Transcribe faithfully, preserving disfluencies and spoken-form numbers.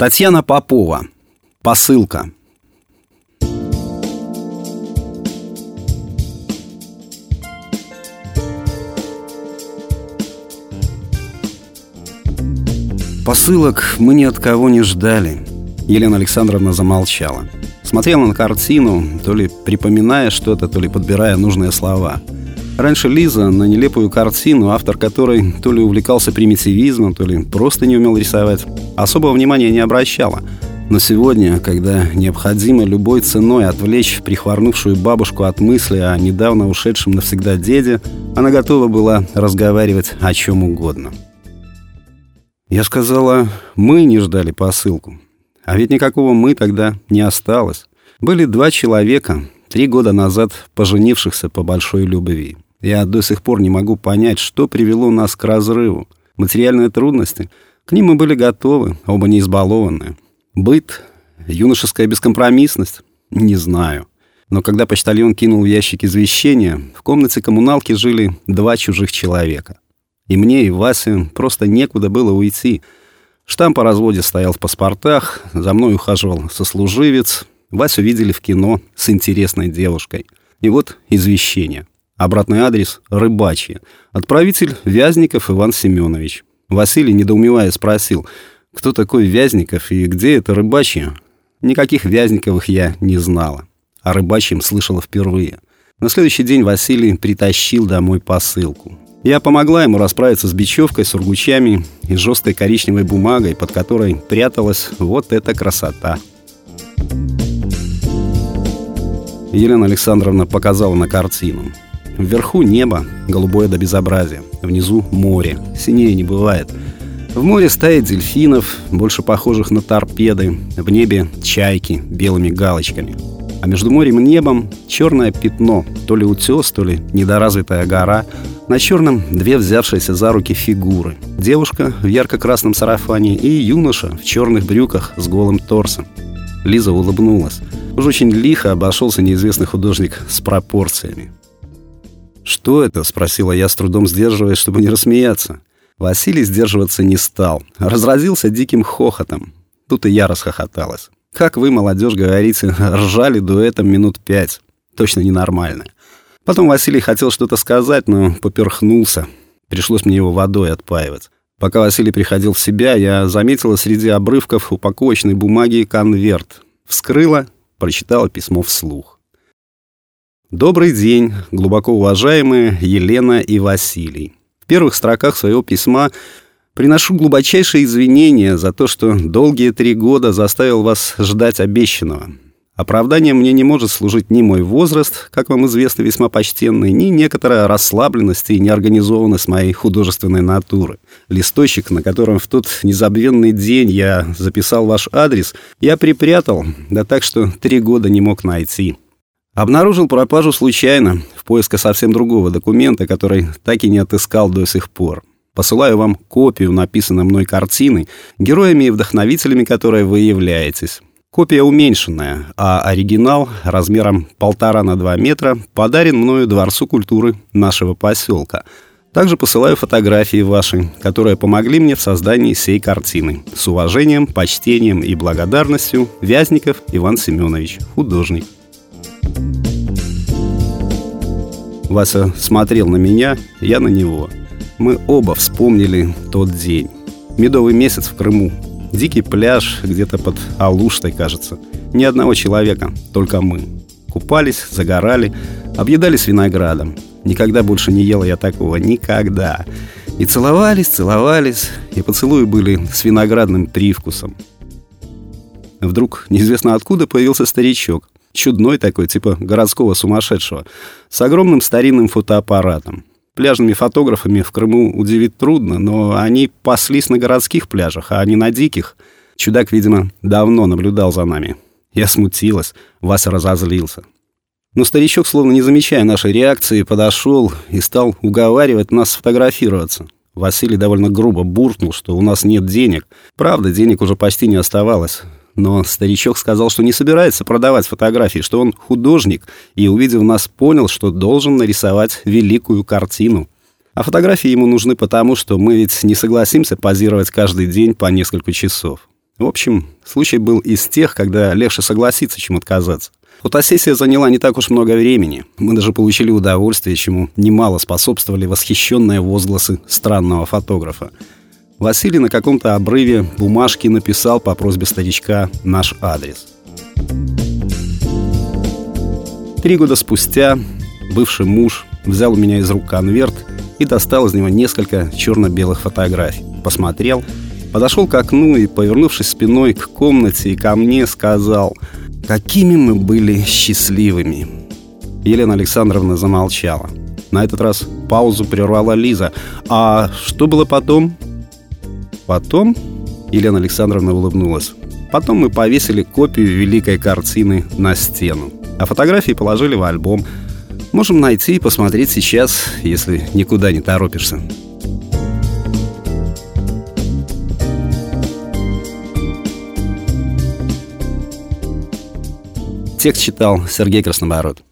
Татьяна Попова. Посылка. Посылок мы ни от кого не ждали. Елена Александровна замолчала. Смотрела на картину, то ли припоминая что-то, то ли подбирая нужные слова. Раньше Лиза на нелепую картину, автор которой то ли увлекался примитивизмом, то ли просто не умел рисовать, особого внимания не обращала. Но сегодня, когда необходимо любой ценой отвлечь прихворнувшую бабушку от мысли о недавно ушедшем навсегда деде, она готова была разговаривать о чем угодно. Я сказала, мы не ждали посылку. А ведь никакого «мы» тогда не осталось. Были два человека, три года назад поженившихся по большой любви. Я до сих пор не могу понять, что привело нас к разрыву. Материальные трудности? К ним мы были готовы, оба не избалованные. Быт? Юношеская бескомпромиссность? Не знаю. Но когда почтальон кинул в ящик извещения, в комнате коммуналки жили два чужих человека. И мне, и Васе просто некуда было уйти. Штамп о разводе стоял в паспортах, за мной ухаживал сослуживец. Васю видели в кино с интересной девушкой. И вот извещение. Обратный адрес — Рыбачье. Отправитель — Вязников Иван Семенович. Василий, недоумевая, спросил, кто такой Вязников и где это Рыбачье? Никаких Вязниковых я не знала. О Рыбачьем слышала впервые. На следующий день Василий притащил домой посылку. Я помогла ему расправиться с бечевкой, сургучами и жесткой коричневой бумагой, под которой пряталась вот эта красота. Елена Александровна показала на картину. Вверху небо, голубое до безобразия. Внизу море, синее не бывает. В море стаи дельфинов, больше похожих на торпеды. В небе чайки белыми галочками. А между морем и небом черное пятно, то ли утес, то ли недоразвитая гора. На черном две взявшиеся за руки фигуры. Девушка в ярко-красном сарафане и юноша в черных брюках с голым торсом. Лиза улыбнулась. Уж очень лихо обошелся неизвестный художник с пропорциями. «Что это?» — спросила я, с трудом сдерживаясь, чтобы не рассмеяться. Василий сдерживаться не стал. Разразился диким хохотом. Тут и я расхохоталась. Как вы, молодежь, говорите, ржали дуэтом минут пять. Точно ненормально. Потом Василий хотел что-то сказать, но поперхнулся. Пришлось мне его водой отпаивать. Пока Василий приходил в себя, я заметила среди обрывков упаковочной бумаги конверт. Вскрыла, прочитала письмо вслух. «Добрый день, глубоко уважаемые Елена и Василий. В первых строках своего письма приношу глубочайшие извинения за то, что долгие три года заставил вас ждать обещанного. Оправданием мне не может служить ни мой возраст, как вам известно, весьма почтенный, ни некоторая расслабленность и неорганизованность моей художественной натуры. Листочек, на котором в тот незабвенный день я записал ваш адрес, я припрятал, да так, что три года не мог найти. Обнаружил пропажу случайно, в поисках совсем другого документа, который так и не отыскал до сих пор. Посылаю вам копию написанной мной картины, героями и вдохновителями которой вы являетесь. Копия уменьшенная, а оригинал размером полтора на два метра подарен мною Дворцу культуры нашего поселка. Также посылаю фотографии ваши, которые помогли мне в создании сей картины. С уважением, почтением и благодарностью, Вязников Иван Семенович, художник». Вася смотрел на меня, я на него. Мы оба вспомнили тот день. Медовый месяц в Крыму. Дикий пляж, где-то под Алуштой, кажется. Ни одного человека, только мы. Купались, загорали, объедались виноградом. Никогда больше не ела я такого, никогда. И целовались, целовались, и поцелуи были с виноградным привкусом. Вдруг неизвестно откуда появился старичок. Чудной такой, типа городского сумасшедшего, с огромным старинным фотоаппаратом. Пляжными фотографами в Крыму удивить трудно, но они паслись на городских пляжах, а не на диких. Чудак, видимо, давно наблюдал за нами. Я смутилась, Вася разозлился. Но старичок, словно не замечая нашей реакции, подошел и стал уговаривать нас сфотографироваться. Василий довольно грубо буркнул, что у нас нет денег. Правда, денег уже почти не оставалось. Но старичок сказал, что не собирается продавать фотографии, что он художник, и, увидев нас, понял, что должен нарисовать великую картину. А фотографии ему нужны потому, что мы ведь не согласимся позировать каждый день по несколько часов. В общем, случай был из тех, когда легче согласиться, чем отказаться. Фотосессия заняла не так уж много времени. Мы даже получили удовольствие, чему немало способствовали восхищенные возгласы странного фотографа. Василий на каком-то обрыве бумажки написал по просьбе старичка наш адрес. Три года спустя бывший муж взял у меня из рук конверт и достал из него несколько черно-белых фотографий. Посмотрел, подошел к окну и, повернувшись спиной к комнате и ко мне, сказал: «Какими мы были счастливыми!» Елена Александровна замолчала. На этот раз паузу прервала Лиза. «А что было потом?» «Потом?» — Елена Александровна улыбнулась. «Потом мы повесили копию великой картины на стену, а фотографии положили в альбом. Можем найти и посмотреть сейчас, если никуда не торопишься». Текст читал Сергей Краснобород.